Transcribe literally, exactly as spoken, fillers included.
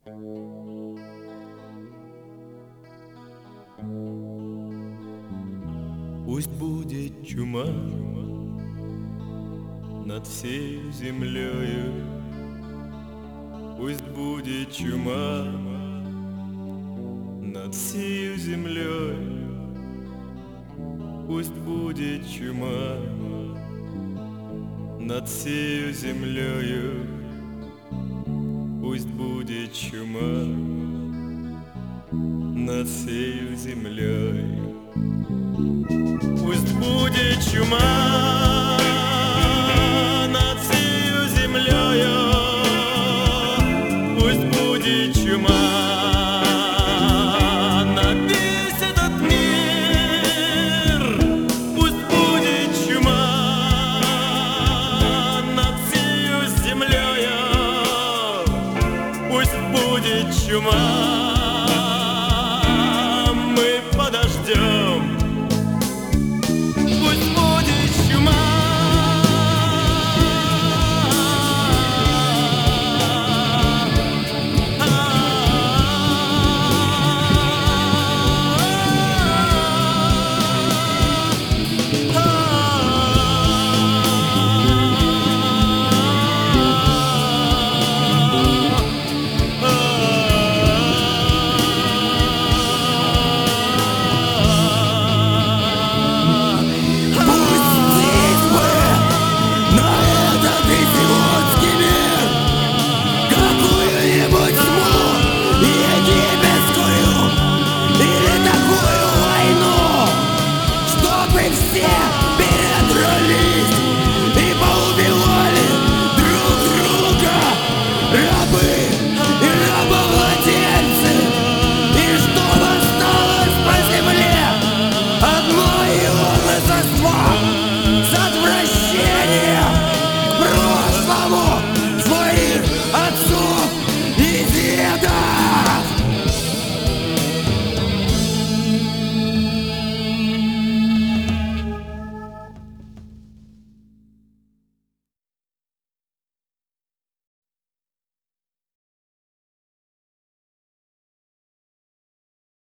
Пусть будет чума над всей землею, пусть будет чума над всей землей, пусть будет чума над всей землею, пусть будет чума над всей землей. Пусть будет чума над всей землею, пусть будет чума на весь этот мир, пусть будет чума над всей землею, пусть будет чума.